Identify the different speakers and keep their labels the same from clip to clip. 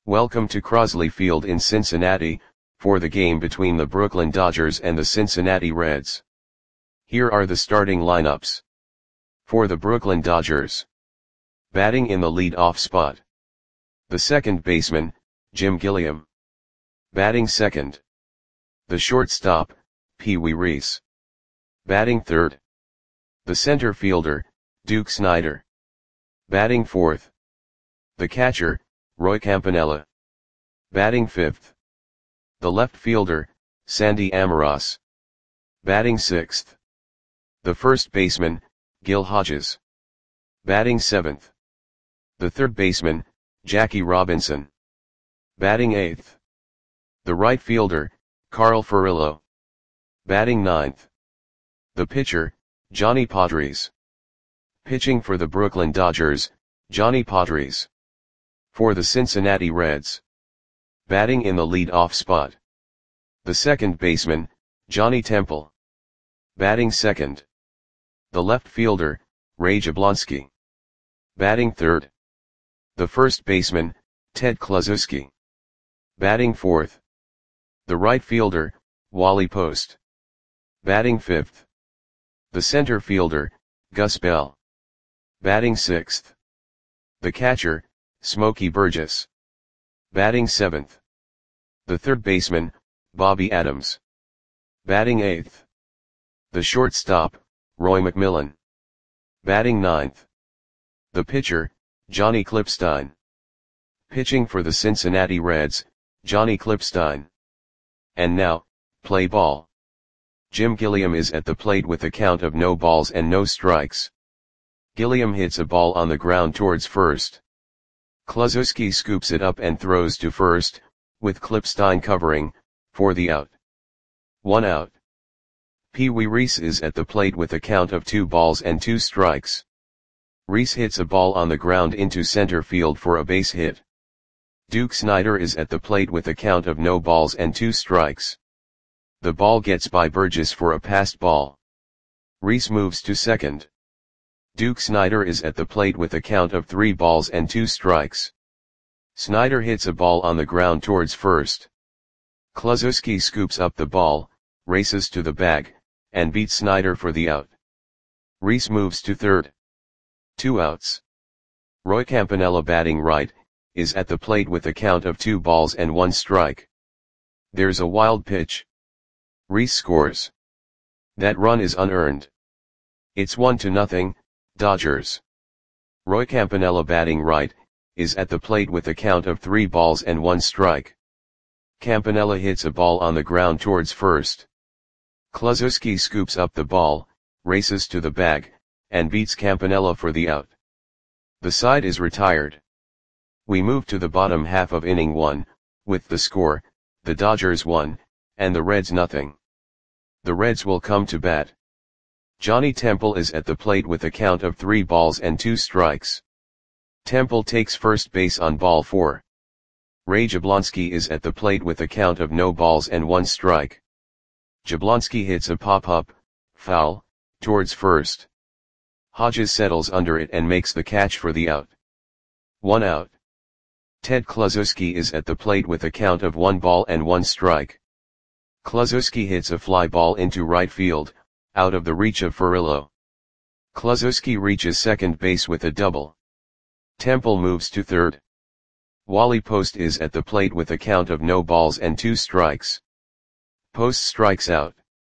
Speaker 1: Welcome to Crosley Field in Cincinnati, for the game between the Brooklyn Dodgers and the Cincinnati Reds. Here are the starting lineups. For the Brooklyn Dodgers. Batting in the lead-off spot. The second baseman, Jim Gilliam. Batting second. The shortstop, Pee Wee Reese. Batting third. The center fielder, Duke Snider. Batting fourth. The catcher, Roy Campanella. Batting fifth. The left fielder, Sandy Allarocque. Batting sixth. The first baseman, Gil Hodges. Batting seventh. The third baseman, Jackie Robinson. Batting eighth. The right fielder, Carl Furillo. Batting ninth. The pitcher, Johnny Podres. Pitching for the Brooklyn Dodgers, Johnny Podres. For the Cincinnati Reds. Batting in the lead-off spot. The second baseman, Johnny Temple. Batting second. The left fielder, Ray Jablonski. Batting third. The first baseman, Ted Kluszewski. Batting fourth. The right fielder, Wally Post. Batting fifth. The center fielder, Gus Bell. Batting sixth. The catcher, Smokey Burgess. Batting seventh. The third baseman, Bobby Adams. Batting eighth. The shortstop, Roy McMillan. Batting ninth. The pitcher, Johnny Klippstein. Pitching for the Cincinnati Reds, Johnny Klippstein. And now, play ball. Jim Gilliam is at the plate with a count of no balls and no strikes. Gilliam hits a ball on the ground towards first. Kluszewski scoops it up and throws to first, with Klippstein covering, for the out. 1 out. Pee Wee Reese is at the plate with a count of 2 balls and 2 strikes. Reese hits a ball on the ground into center field for a base hit. Duke Snider is at the plate with a count of no balls and 2 strikes. The ball gets by Burgess for a passed ball. Reese moves to second. Duke Snider is at the plate with a count of 3 balls and 2 strikes. Snider hits a ball on the ground towards first. Kluszewski scoops up the ball, races to the bag, and beats Snider for the out. Reese moves to third. 2 outs. Roy Campanella, batting right, is at the plate with a count of 2 balls and 1 strike. There's a wild pitch. Reese scores. That run is unearned. It's 1-0, Dodgers. Roy Campanella, batting right, is at the plate with a count of 3 balls and 1 strike. Campanella hits a ball on the ground towards first. Kluszewski scoops up the ball, races to the bag, and beats Campanella for the out. The side is retired. We move to the bottom half of inning 1, with the score, the Dodgers 1, and the Reds 0. The Reds will come to bat. Johnny Temple is at the plate with a count of 3 balls and 2 strikes. Temple takes first base on ball 4. Ray Jablonski is at the plate with a count of no balls and 1 strike. Jablonski hits a pop-up, foul, towards first. Hodges settles under it and makes the catch for the out. 1 out. Ted Kluszewski is at the plate with a count of 1 ball and 1 strike. Kluszewski hits a fly ball into right field, out of the reach of Furillo. Kluszewski reaches second base with a double. Temple moves to third. Wally Post is at the plate with a count of no balls and 2 strikes. Post strikes out.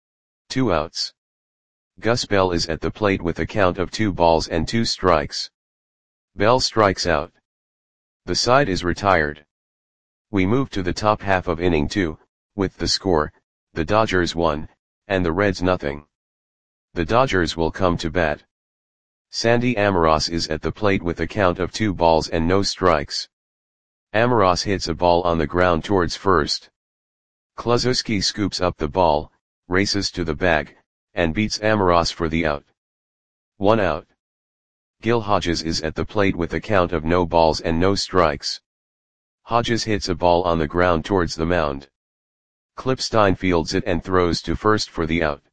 Speaker 1: 2 outs. Gus Bell is at the plate with a count of 2 balls and 2 strikes. Bell strikes out. The side is retired. We move to the top half of inning 2, with the score, the Dodgers 1, and the Reds 0. The Dodgers will come to bat. Sandy Allarocque is at the plate with a count of 2 balls and no strikes. Allarocque hits a ball on the ground towards first. Kluszewski scoops up the ball, races to the bag, and beats Allarocque for the out. 1 out. Gil Hodges is at the plate with a count of no balls and no strikes. Hodges hits a ball on the ground towards the mound. Klippstein fields it and throws to first for the out.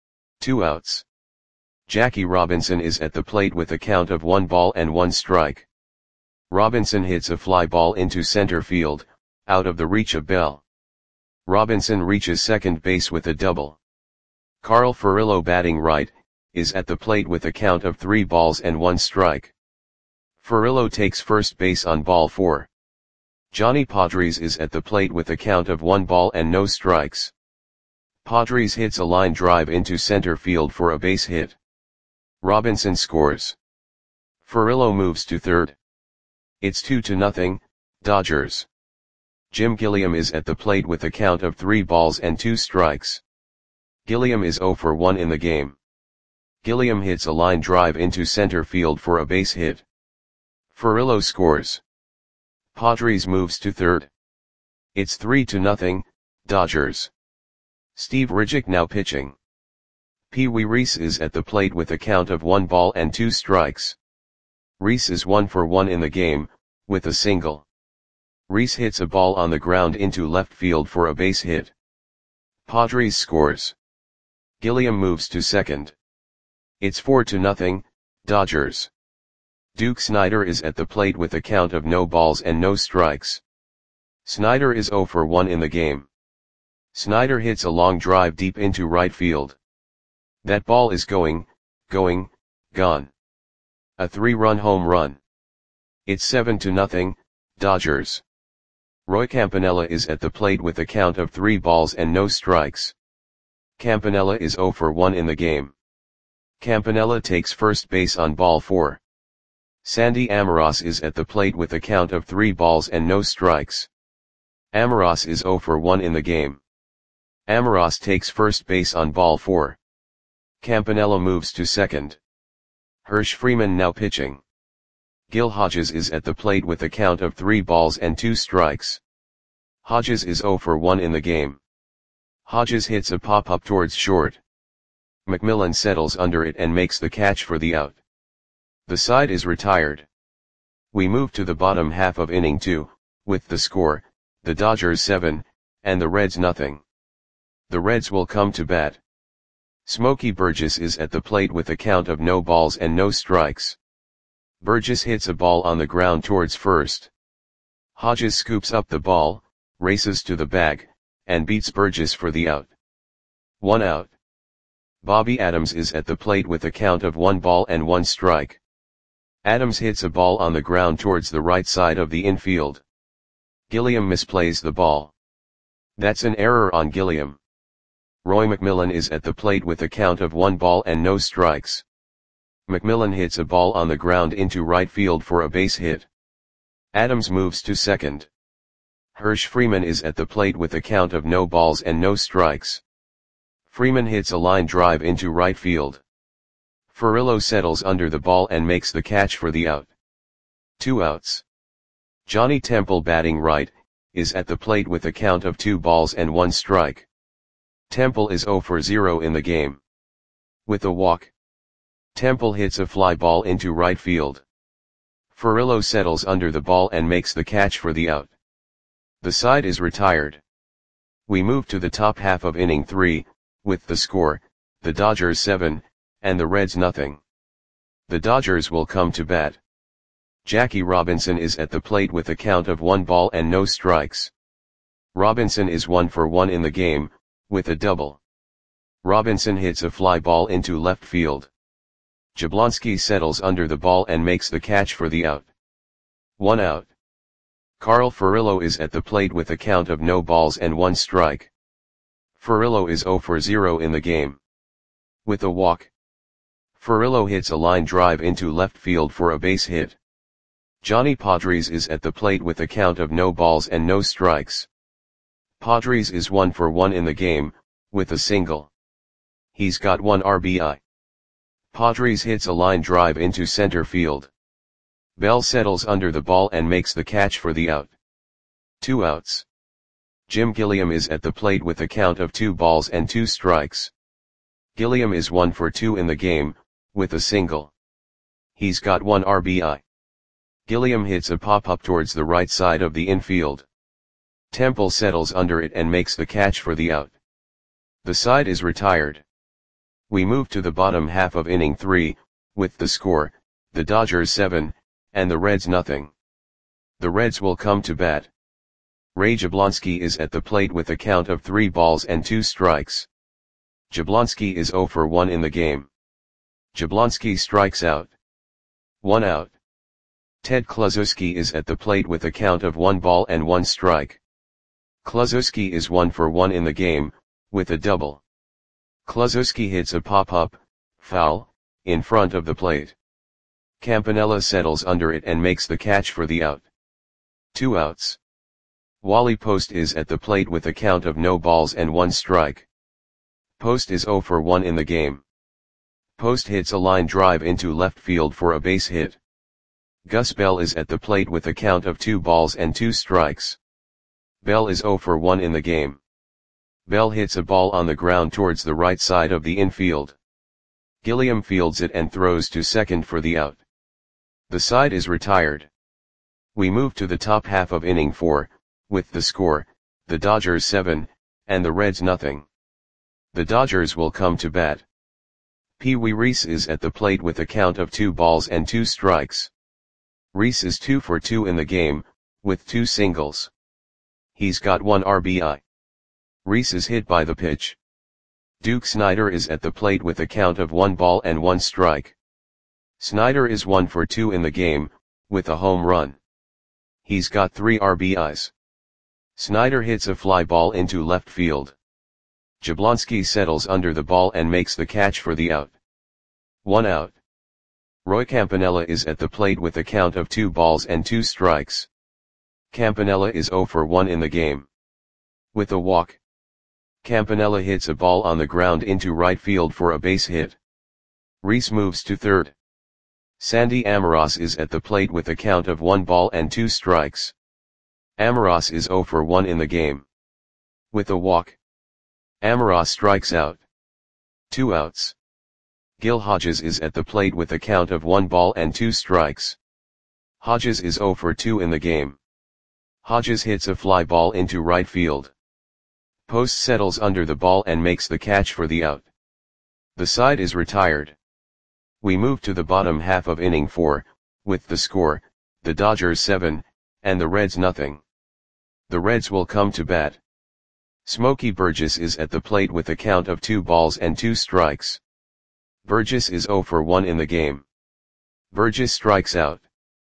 Speaker 1: 2 outs. Jackie Robinson is at the plate with a count of 1 ball and 1 strike. Robinson hits a fly ball into center field, out of the reach of Bell. Robinson reaches second base with a double. Carl Furillo, batting right, is at the plate with a count of 3 balls and 1 strike. Furillo takes first base on ball 4. Johnny Podres is at the plate with a count of 1 ball and no strikes. Podres hits a line drive into center field for a base hit. Robinson scores. Furillo moves to third. It's 2-0, Dodgers. Jim Gilliam is at the plate with a count of 3 balls and 2 strikes. Gilliam is 0 for 1 in the game. Gilliam hits a line drive into center field for a base hit. Furillo scores. Podres moves to third. It's 3-0, Dodgers. Steve Ridgick now pitching. Pee Wee Reese is at the plate with a count of 1 ball and 2 strikes. Reese is 1 for 1 in the game, with a single. Reese hits a ball on the ground into left field for a base hit. Podres scores. Gilliam moves to second. It's 4-0, Dodgers. Duke Snider is at the plate with a count of no balls and no strikes. Snider is 0 for 1 in the game. Snider hits a long drive deep into right field. That ball is gone. A 3-run home run. It's 7-0, Dodgers. Roy Campanella is at the plate with a count of 3 balls and no strikes. Campanella is 0 for 1 in the game. Campanella takes first base on ball 4. Sandy Amoros is at the plate with a count of 3 balls and no strikes. Amoros is 0 for 1 in the game. Amoros takes first base on ball 4. Campanella moves to second. Hirsch Freeman now pitching. Gil Hodges is at the plate with a count of 3 balls and 2 strikes. Hodges is 0 for 1 in the game. Hodges hits a pop-up towards short. McMillan settles under it and makes the catch for the out. The side is retired. We move to the bottom half of inning 2, with the score, the Dodgers 7, and the Reds nothing. The Reds will come to bat. Smokey Burgess is at the plate with a count of no balls and no strikes. Burgess hits a ball on the ground towards first. Hodges scoops up the ball, races to the bag, and beats Burgess for the out. 1 out. Bobby Adams is at the plate with a count of 1 ball and 1 strike. Adams hits a ball on the ground towards the right side of the infield. Gilliam misplays the ball. That's an error on Gilliam. Roy McMillan is at the plate with a count of 1 ball and no strikes. McMillan hits a ball on the ground into right field for a base hit. Adams moves to second. Hirsch Freeman is at the plate with a count of no balls and no strikes. Freeman hits a line drive into right field. Furillo settles under the ball and makes the catch for the out. 2 outs. Johnny Temple, batting right, is at the plate with a count of 2 balls and 1 strike. Temple is 0 for 0 in the game. With a walk, Temple hits a fly ball into right field. Furillo settles under the ball and makes the catch for the out. The side is retired. We move to the top half of inning 3, with the score, the Dodgers 7, and the Reds nothing. The Dodgers will come to bat. Jackie Robinson is at the plate with a count of 1 ball and no strikes. Robinson is 1 for 1 in the game, with a double. Robinson hits a fly ball into left field. Jablonski settles under the ball and makes the catch for the out. 1 out. Carl Furillo is at the plate with a count of no balls and 1 strike. Furillo is 0 for 0 in the game. With a walk, Furillo hits a line drive into left field for a base hit. Johnny Podres is at the plate with a count of no balls and no strikes. Podres is 1 for 1 in the game, with a single. He's got 1 RBI. Podres hits a line drive into center field. Bell settles under the ball and makes the catch for the out. 2 outs. Jim Gilliam is at the plate with a count of 2 balls and 2 strikes. Gilliam is 1 for 2 in the game, with a single. He's got 1 RBI. Gilliam hits a pop-up towards the right side of the infield. Temple settles under it and makes the catch for the out. The side is retired. We move to the bottom half of inning 3, with the score, the Dodgers 7, and the Reds nothing. The Reds will come to bat. Ray Jablonski is at the plate with a count of 3 balls and 2 strikes. Jablonski is 0 for 1 in the game. Jablonski strikes out. 1 out. Ted Kluszewski is at the plate with a count of 1 ball and 1 strike. Kluszewski is 1 for 1 in the game, with a double. Kluszewski hits a pop-up, foul, in front of the plate. Campanella settles under it and makes the catch for the out. 2 outs. Wally Post is at the plate with a count of no balls and 1 strike. Post is 0 for 1 in the game. Post hits a line drive into left field for a base hit. Gus Bell is at the plate with a count of 2 balls and 2 strikes. Bell is 0 for 1 in the game. Bell hits a ball on the ground towards the right side of the infield. Gilliam fields it and throws to second for the out. The side is retired. We move to the top half of inning 4, with the score, the Dodgers 7, and the Reds nothing. The Dodgers will come to bat. Pee Wee Reese is at the plate with a count of 2 balls and 2 strikes. Reese is 2 for 2 in the game, with 2 singles. He's got 1 RBI. Reese is hit by the pitch. Duke Snider is at the plate with a count of 1 ball and 1 strike. Snider is 1 for 2 in the game, with a home run. He's got 3 RBIs. Snider hits a fly ball into left field. Jablonski settles under the ball and makes the catch for the out. 1 out. Roy Campanella is at the plate with a count of 2 balls and 2 strikes. Campanella is 0 for 1 in the game. With a walk. Campanella hits a ball on the ground into right field for a base hit. Reese moves to third. Sandy Amoros is at the plate with a count of 1 ball and 2 strikes. Amoros is 0 for 1 in the game. With a walk. Amoros strikes out. 2 outs. Gil Hodges is at the plate with a count of 1 ball and 2 strikes. Hodges is 0 for 2 in the game. Hodges hits a fly ball into right field. Post settles under the ball and makes the catch for the out. The side is retired. We move to the bottom half of inning 4, with the score, the Dodgers 7, and the Reds nothing. The Reds will come to bat. Smokey Burgess is at the plate with a count of 2 balls and 2 strikes. Burgess is 0 for 1 in the game. Burgess strikes out.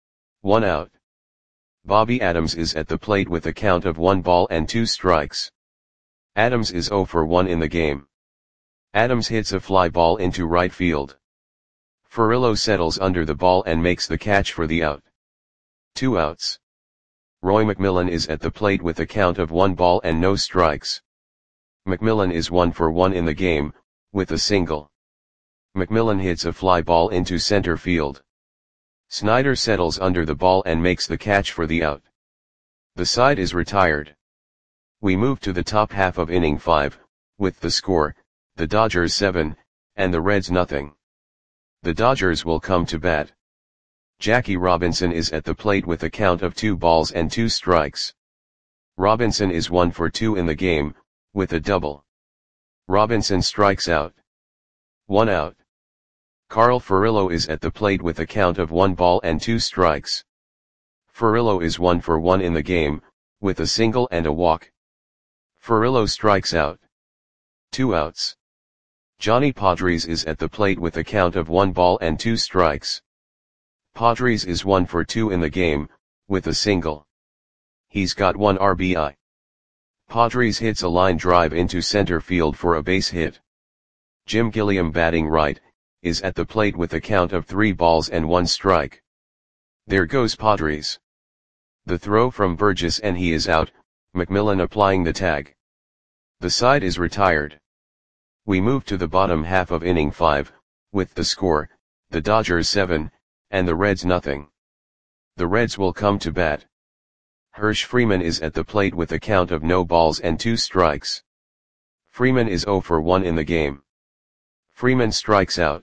Speaker 1: 1 out. Bobby Adams is at the plate with a count of 1 ball and 2 strikes. Adams is 0 for 1 in the game. Adams hits a fly ball into right field. Furillo settles under the ball and makes the catch for the out. 2 outs. Roy McMillan is at the plate with a count of 1 ball and no strikes. McMillan is 1 for 1 in the game, with a single. McMillan hits a fly ball into center field. Snider settles under the ball and makes the catch for the out. The side is retired. We move to the top half of inning 5, with the score, the Dodgers 7, and the Reds nothing. The Dodgers will come to bat. Jackie Robinson is at the plate with a count of 2 balls and 2 strikes. Robinson is 1 for 2 in the game, with a double. Robinson strikes out. 1 out. Carl Furillo is at the plate with a count of 1 ball and 2 strikes. Furillo is 1 for 1 in the game, with a single and a walk. Furillo strikes out. 2 outs. Johnny Padres is at the plate with a count of 1 ball and 2 strikes. Padres is 1 for 2 in the game, with a single. He's got 1 RBI. Padres hits a line drive into center field for a base hit. Jim Gilliam batting right, is at the plate with a count of 3 balls and 1 strike. There goes Padres. The throw from Burgess and he is out, McMillan applying the tag. The side is retired. We move to the bottom half of inning 5, with the score, the Dodgers 7, and the Reds nothing. The Reds will come to bat. Hirsch Freeman is at the plate with a count of no balls and 2 strikes. Freeman is 0 for 1 in the game. Freeman strikes out.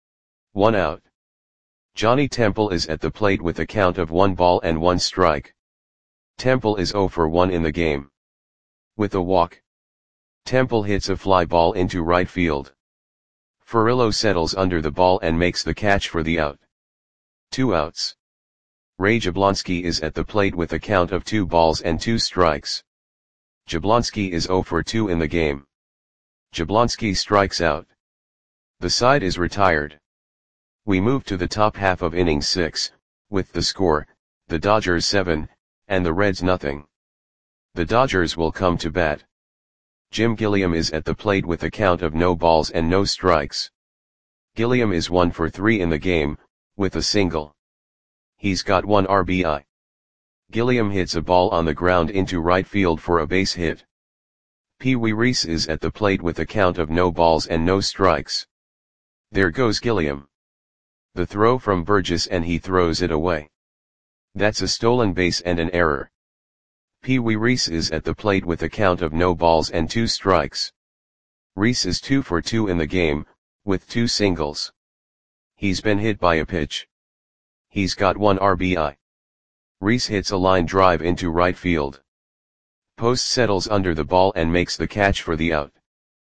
Speaker 1: 1 out. Johnny Temple is at the plate with a count of 1 ball and 1 strike. Temple is 0 for 1 in the game. With a walk. Temple hits a fly ball into right field. Furillo settles under the ball and makes the catch for the out. 2 outs. Ray Jablonski is at the plate with a count of 2 balls and 2 strikes. Jablonski is 0 for 2 in the game. Jablonski strikes out. The side is retired. We move to the top half of inning 6, with the score, the Dodgers 7, and the Reds nothing. The Dodgers will come to bat. Jim Gilliam is at the plate with a count of no balls and no strikes. Gilliam is 1 for 3 in the game, with a single. He's got 1 RBI. Gilliam hits a ball on the ground into right field for a base hit. Pee Wee Reese is at the plate with a count of no balls and no strikes. There goes Gilliam. The throw from Burgess and he throws it away. That's a stolen base and an error. Pee Wee Reese is at the plate with a count of no balls and 2 strikes. Reese is 2 for 2 in the game, with 2 singles. He's been hit by a pitch. He's got 1 RBI. Reese hits a line drive into right field. Post settles under the ball and makes the catch for the out.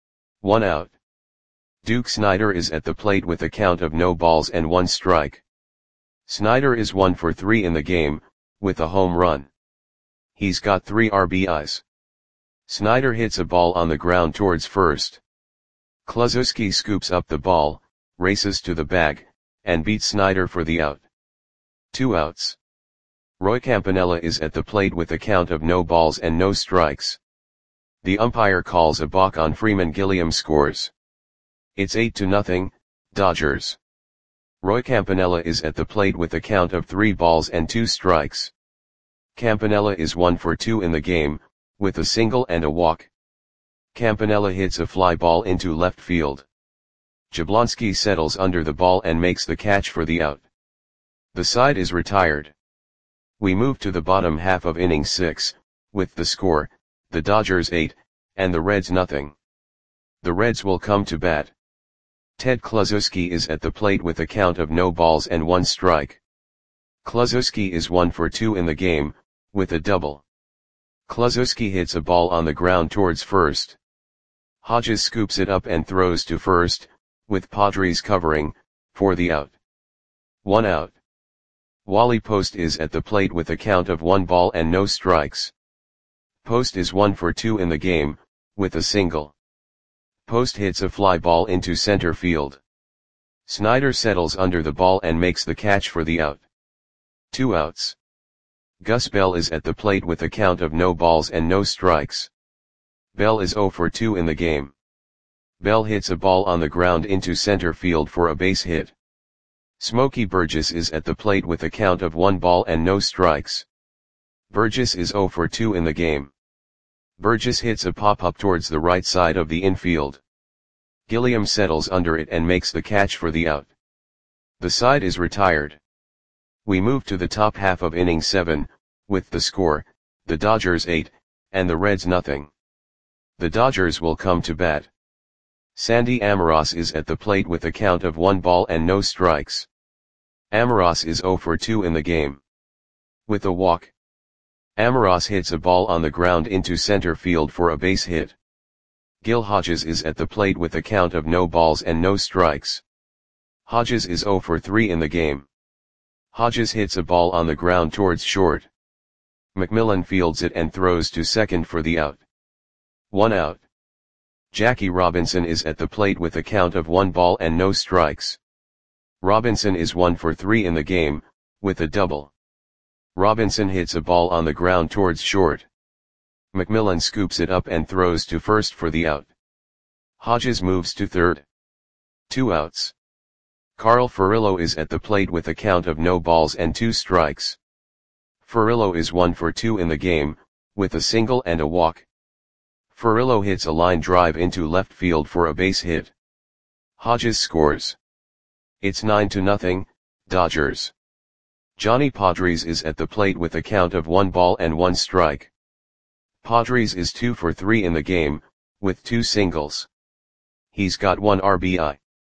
Speaker 1: 1 out. Duke Snider is at the plate with a count of no balls and 1 strike. Snider is 1 for 3 in the game, with a home run. He's got 3 RBIs. Snider hits a ball on the ground towards first. Kluszewski scoops up the ball, races to the bag, and beats Snider for the out. 2 outs. Roy Campanella is at the plate with a count of no balls and no strikes. The umpire calls a balk on Freeman. Gilliam scores. It's 8-0, Dodgers. Roy Campanella is at the plate with a count of 3 balls and 2 strikes. Campanella is 1 for 2 in the game, with a single and a walk. Campanella hits a fly ball into left field. Jablonski settles under the ball and makes the catch for the out. The side is retired. We move to the bottom half of inning 6, with the score, the Dodgers 8, and the Reds nothing. The Reds will come to bat. Ted Kluszewski is at the plate with a count of no balls and 1 strike. Kluszewski is 1 for 2 in the game, with a double. Kluszewski hits a ball on the ground towards first. Hodges scoops it up and throws to first, with Padres covering, for the out. 1 out. Wally Post is at the plate with a count of 1 ball and no strikes. Post is 1 for 2 in the game, with a single. Post hits a fly ball into center field. Snider settles under the ball and makes the catch for the out. 2 outs. Gus Bell is at the plate with a count of no balls and no strikes. Bell is 0 for 2 in the game. Bell hits a ball on the ground into center field for a base hit. Smokey Burgess is at the plate with a count of 1 ball and no strikes. Burgess is 0 for 2 in the game. Burgess hits a pop-up towards the right side of the infield. Gilliam settles under it and makes the catch for the out. The side is retired. We move to the top half of inning 7, with the score, the Dodgers 8, and the Reds nothing. The Dodgers will come to bat. Sandy Amoros is at the plate with a count of 1 ball and no strikes. Amoros is 0 for 2 in the game. With a walk. Amoros hits a ball on the ground into center field for a base hit. Gil Hodges is at the plate with a count of no balls and no strikes. Hodges is 0 for 3 in the game. Hodges hits a ball on the ground towards short. McMillan fields it and throws to second for the out. 1 out. Jackie Robinson is at the plate with a count of 1 ball and no strikes. Robinson is 1 for 3 in the game, with a double. Robinson hits a ball on the ground towards short. McMillan scoops it up and throws to first for the out. Hodges moves to third. 2 outs. Carl Furillo is at the plate with a count of no balls and 2 strikes. Furillo is 1 for 2 in the game, with a single and a walk. Furillo hits a line drive into left field for a base hit. Hodges scores. It's 9-0, Dodgers. Johnny Padres is at the plate with a count of 1 ball and 1 strike. Padres is 2 for 3 in the game, with 2 singles. He's got 1 RBI.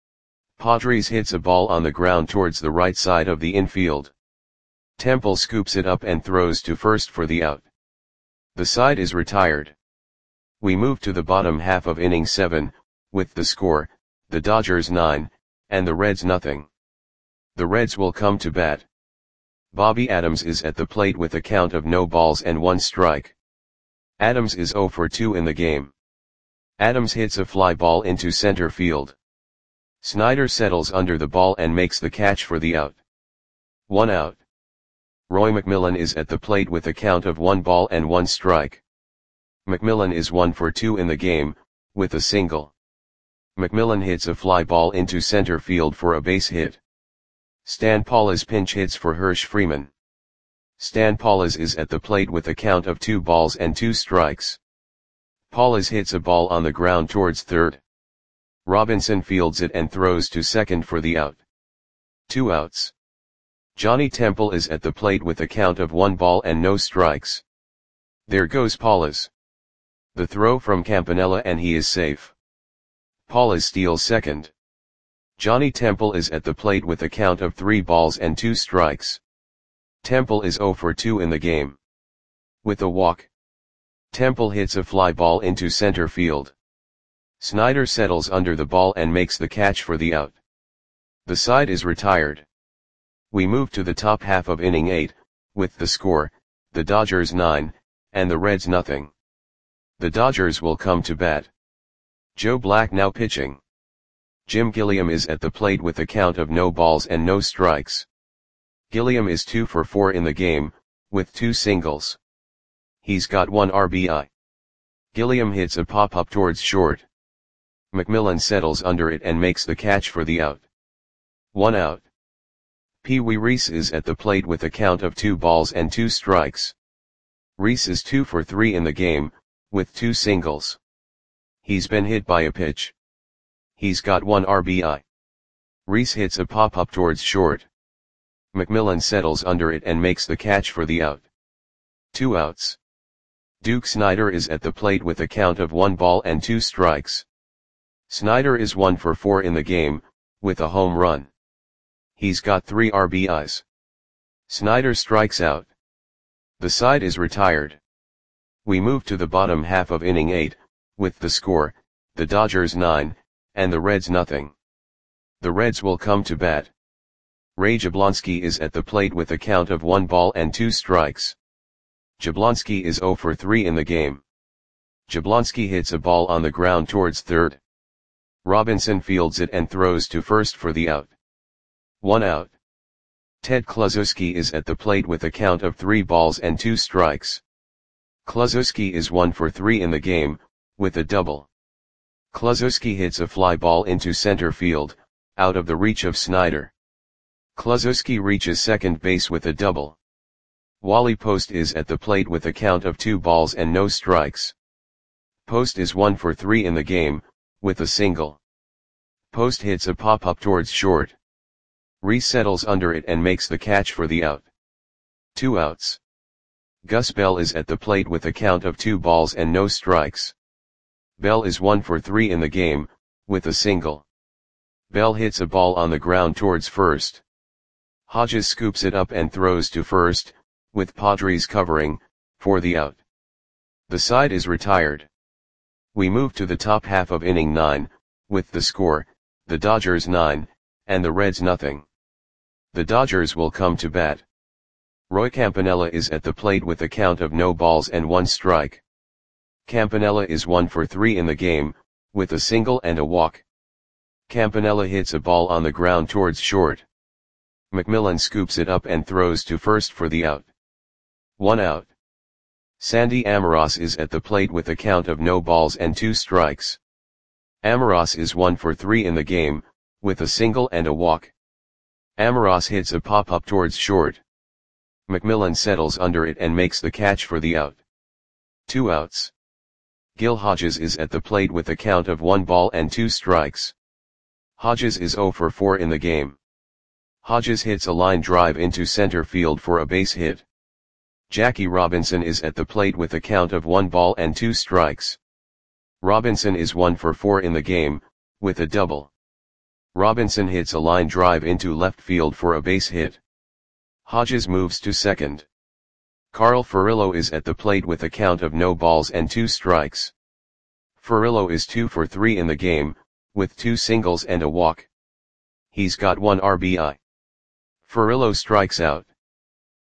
Speaker 1: Padres hits a ball on the ground towards the right side of the infield. Temple scoops it up and throws to first for the out. The side is retired. We move to the bottom half of inning 7, with the score, the Dodgers 9, and the Reds nothing. The Reds will come to bat. Bobby Adams is at the plate with a count of no balls and 1 strike. Adams is 0 for 2 in the game. Adams hits a fly ball into center field. Snyder settles under the ball and makes the catch for the out. 1 out. Roy McMillan is at the plate with a count of 1 ball and 1 strike. McMillan is 1 for 2 in the game, with a single. McMillan hits a fly ball into center field for a base hit. Stan Paulus pinch hits for Hirsch Freeman. Stan Paulus is at the plate with a count of 2 balls and 2 strikes. Paulus hits a ball on the ground towards third. Robinson fields it and throws to second for the out. 2 outs. Johnny Temple is at the plate with a count of 1 ball and no strikes. There goes Paulus. The throw from Campanella and he is safe. Paulus steals second. Johnny Temple is at the plate with a count of 3 balls and 2 strikes. Temple is 0 for 2 in the game. With a walk, Temple hits a fly ball into center field. Snyder settles under the ball and makes the catch for the out. The side is retired. We move to the top half of inning 8, with the score, the Dodgers 9, and the Reds nothing. The Dodgers will come to bat. Joe Black now pitching. Jim Gilliam is at the plate with a count of no balls and no strikes. Gilliam is 2 for 4 in the game, with 2 singles. He's got 1 RBI. Gilliam hits a pop-up towards short. McMillan settles under it and makes the catch for the out. 1 out. Pee Wee Reese is at the plate with a count of 2 balls and 2 strikes. Reese is 2 for 3 in the game, with 2 singles. He's been hit by a pitch. He's got 1 RBI. Reese hits a pop-up towards short. McMillan settles under it and makes the catch for the out. 2 outs. Duke Snyder is at the plate with a count of 1 ball and 2 strikes. Snyder is 1 for 4 in the game, with a home run. He's got 3 RBIs. Snyder strikes out. The side is retired. We move to the bottom half of inning 8, with the score, the Dodgers 9, and the Reds nothing. The Reds will come to bat. Ray Jablonski is at the plate with a count of 1 ball and 2 strikes. Jablonski is 0 for 3 in the game. Jablonski hits a ball on the ground towards third. Robinson fields it and throws to first for the out. 1 out. Ted Kluszewski is at the plate with a count of 3 balls and 2 strikes. Kluszewski is 1 for 3 in the game, with a double. Kluszewski hits a fly ball into center field, out of the reach of Snyder. Kluszewski reaches second base with a double. Wally Post is at the plate with a count of 2 balls and no strikes. Post is 1 for 3 in the game, with a single. Post hits a pop-up towards short. Reese settles under it and makes the catch for the out. 2 outs. Gus Bell is at the plate with a count of 2 balls and no strikes. Bell is 1 for 3 in the game, with a single. Bell hits a ball on the ground towards first. Hodges scoops it up and throws to first, with Padres covering, for the out. The side is retired. We move to the top half of inning 9, with the score, the Dodgers 9, and the Reds nothing. The Dodgers will come to bat. Roy Campanella is at the plate with a count of no balls and 1 strike. Campanella is 1 for 3 in the game, with a single and a walk. Campanella hits a ball on the ground towards short. McMillan scoops it up and throws to first for the out. 1 out. Sandy Amoros is at the plate with a count of no balls and 2 strikes. Amoros is 1 for 3 in the game, with a single and a walk. Amoros hits a pop-up towards short. McMillan settles under it and makes the catch for the out. 2 outs. Gil Hodges is at the plate with a count of 1 ball and 2 strikes. Hodges is 0 for 4 in the game. Hodges hits a line drive into center field for a base hit. Jackie Robinson is at the plate with a count of 1 ball and 2 strikes. Robinson is 1 for 4 in the game, with a double. Robinson hits a line drive into left field for a base hit. Hodges moves to second. Carl Furillo is at the plate with a count of no balls and 2 strikes. Furillo is 2 for 3 in the game, with 2 singles and a walk. He's got 1 RBI. Furillo strikes out.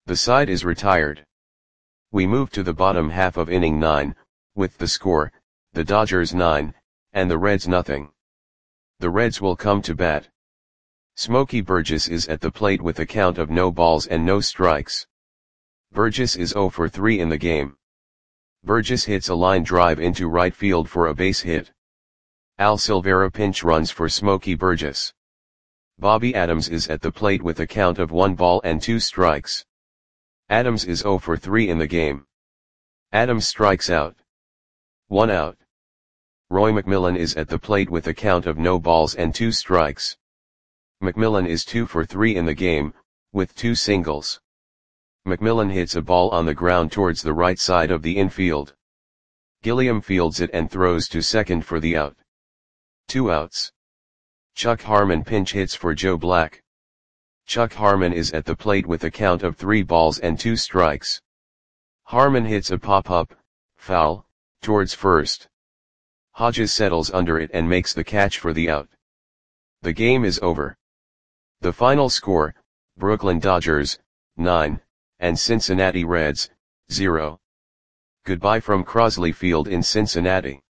Speaker 1: The side is retired. We move to the bottom half of inning 9, with the score, the Dodgers 9, and the Reds nothing. The Reds will come to bat. Smokey Burgess is at the plate with a count of no balls and no strikes. Burgess is 0 for 3 in the game. Burgess hits a line drive into right field for a base hit. Al Silvera pinch runs for Smokey Burgess. Bobby Adams is at the plate with a count of 1 ball and 2 strikes. Adams is 0 for 3 in the game. Adams strikes out. 1 out. Roy McMillan is at the plate with a count of no balls and 2 strikes. McMillan is 2 for 3 in the game, with 2 singles. McMillan hits a ball on the ground towards the right side of the infield. Gilliam fields it and throws to second for the out. 2 outs. Chuck Harmon pinch hits for Joe Black. Chuck Harmon is at the plate with a count of 3 balls and 2 strikes. Harmon hits a pop-up, foul, towards first. Hodges settles under it and makes the catch for the out. The game is over. The final score, Brooklyn Dodgers, 9, and Cincinnati Reds, 0. Goodbye from Crosley Field in Cincinnati.